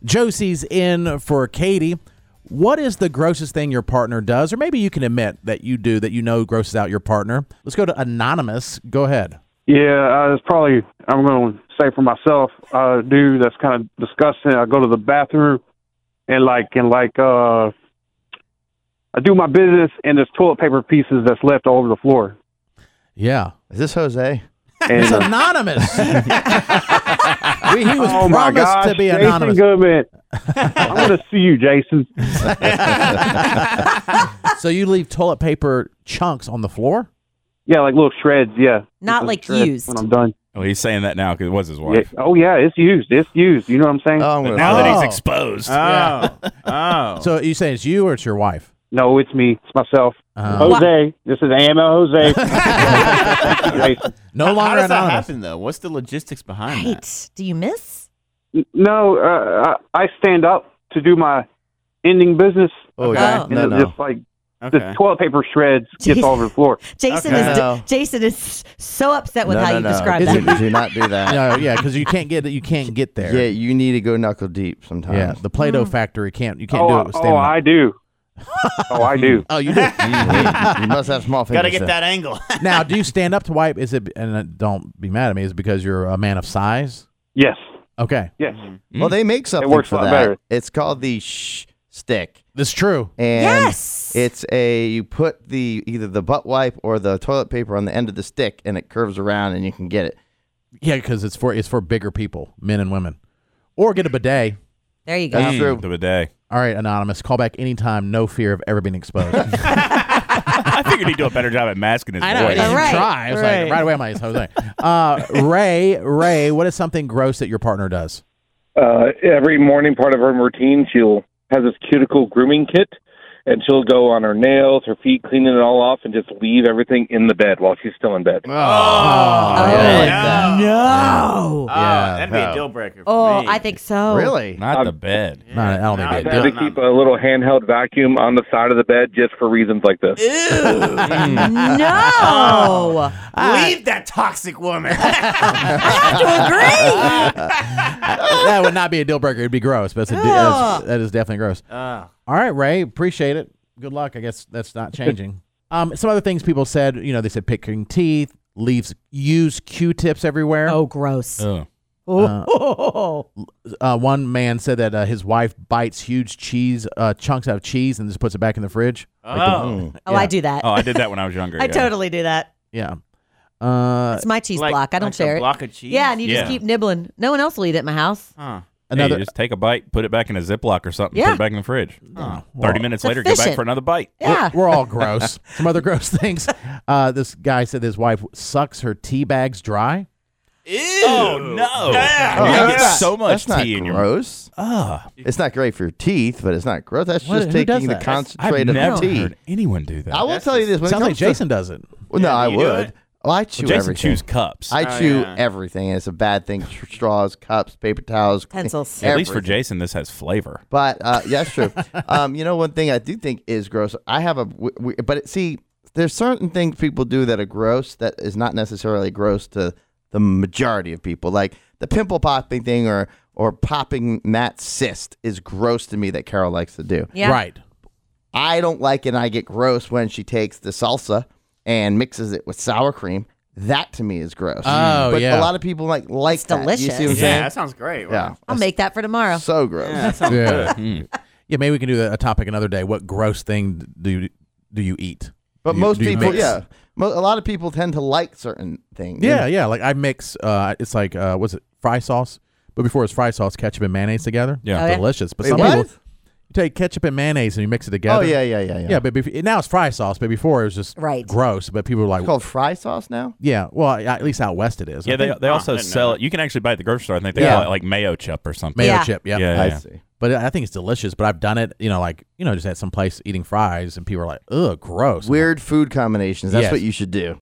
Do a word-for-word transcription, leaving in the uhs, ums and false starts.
Josie's in for Katie. What is the grossest thing your partner does? Or maybe you can admit that you do that you know grosses out your partner. Let's go to Anonymous. Go ahead. Yeah, uh, it's probably, I'm going to say for myself, uh, dude, that's kind of disgusting. I go to the bathroom and like, and like, uh, I do my business and there's toilet paper pieces that's left all over the floor. Yeah. Is this Jose? And, it's uh, Anonymous. we, he was oh promised my gosh, to be Jason anonymous. Goodman. I'm going to see you, Jason. So you leave toilet paper chunks on the floor? Yeah, like little shreds, yeah. Not Little like shreds used. When I'm done. Oh, he's saying that now because it was his wife. Yeah. Oh, yeah, it's used. It's used. You know what I'm saying? Oh, I'm gonna Now oh. that he's exposed. Oh, Yeah. oh. So you say it's you or it's your wife? No, it's me. It's myself. Uh, Jose. This is A M L Jose. no how, longer how does that anonymous. happen, though? What's the logistics behind Right. that? Do you miss? No, uh, I I stand up to do my ending business. Oh, Okay. yeah. Oh. And No, it's no. just like Okay. the toilet paper shreds gets all over the floor. Jason Okay. is No. Jason is so upset with no, how no, you no. describe do, that. do not do that. No, yeah, because you can't get you can't get there. Yeah, you need to go knuckle deep sometimes. Yeah, the Play-Doh Mm. factory can't you can't Oh, do I- it with oh, standing up. I do. Oh, I do. Oh, you do. you, you must have small fingers. Got to get then. that angle. Now, do you stand up to wipe? Is it and uh, don't be mad at me? Is it because you're a man of size? Yes. Okay, Yes. Well, they make something works for a lot that. better. It's called the shh stick. that's true. And Yes. it's a you put the either the butt wipe or the toilet paper on the end of the stick, and it curves around, and you can get it. Yeah, because it's for it's for bigger people, men and women, or get a bidet. There you go. That's true. The bidet. All right, anonymous, call back anytime. No fear of ever being exposed. I figured he'd do a better job at masking his I know. I voice. didn't Right, try. I was right. like, right away, I'm like, Jose. Uh, Ray, Ray, what is something gross that your partner does? Uh, every morning, part of her routine, she'll have this cuticle grooming kit, and she'll go on her nails, her feet, cleaning it all off, and just leave everything in the bed while she's still in bed. Oh, yeah. No. Oh, Yeah. that'd be No. a deal breaker. For Oh, me. I think so. Really? Not Um, the bed. No, I don't think no, they I had do. to keep a little handheld vacuum on the side of the bed just for reasons like this. No. Leave that toxic woman. That would not be a deal breaker. It'd be gross, but it's a, that's, that is definitely gross. Oh. All right, Ray, appreciate it. Good luck. I guess that's not changing. um, some other things people said, you know, they said picking teeth, leaves used Q-tips everywhere. Oh, gross. Oh. Oh. Uh, one man said that uh, his wife bites huge cheese uh, chunks out of cheese and just puts it back in the fridge. Like the- Oh. Oh, I do that. Oh, I did that when I was younger. I yeah. totally do that. yeah. Uh, It's my cheese Like- block. I don't like share a it. block of cheese? Yeah, and you Yeah. just keep nibbling. No one else will eat it at my house. Huh. another. Hey, you just take a bite, put it back in a Ziploc or something, Yeah. put it back in the fridge. Oh, Thirty well, minutes it's later, go back efficient. for another bite. Yeah. We're, we're all gross. Some other gross things. Uh, this guy said his wife sucks her tea bags dry. Ew. Oh no! Yeah. You Oh, get that's so much That's not tea in your gross. Ah, It's not great for your teeth, but it's not gross. That's What- just who does taking the that? I've concentrate of never the tea. heard anyone do that. I will That's tell you this. When it sounds like comes to- Jason does it. Well, no, Yeah, I do you do would. it? Well, I chew Well, Jason everything. chews cups. I Oh, chew yeah. everything. It's a bad thing. Tr- Straws, cups, paper towels, Pencils. At least for everything. Jason, this has flavor. But uh, yeah, that's true. um, you know, one thing I do think is gross. I have a, w- w- but it, see, there's certain things people do that are gross that is not necessarily gross to the majority of people. Like the pimple popping thing, or or popping that cyst is gross to me. That Carol likes to do. Yeah. Right. I don't like it. And I get gross when she takes the salsa and mixes it with sour cream. That to me is gross. Oh, but yeah. a lot of people like like It's that. You delicious. see what I'm Yeah, saying? that sounds great. Yeah. Wow. I'll make that for tomorrow. So gross. Yeah, that sounds Yeah. good. Mm. Yeah, maybe we can do a topic another day. What gross thing do you, do you eat? But Do you- most do you people, mix? yeah, mo- a lot of people tend to like certain things. Yeah, yeah. Like I mix. Uh, it's like uh, what's it? Fry sauce. But before it's fry sauce, ketchup and mayonnaise together. Yeah. Oh, yeah? Delicious. But Wait, some what? people you take ketchup and mayonnaise and you mix it together. Oh yeah, yeah, yeah, yeah. Yeah, but bef- now it's fry sauce. But before it was just Right. gross. But people were like, It's called fry sauce now. yeah. Well, at least out west it is. Yeah, I they think they Oh, also didn't know sell that. it. You can actually buy it at the grocery store. I think they Yeah. call it like mayo chip or something. mayo Yeah. chip. Yeah. Yeah. I see. But I think it's delicious. But I've done it. You know, like you know, just at some place eating fries, and people are like, ugh, gross. Weird food combinations. That's Yes. what you should do.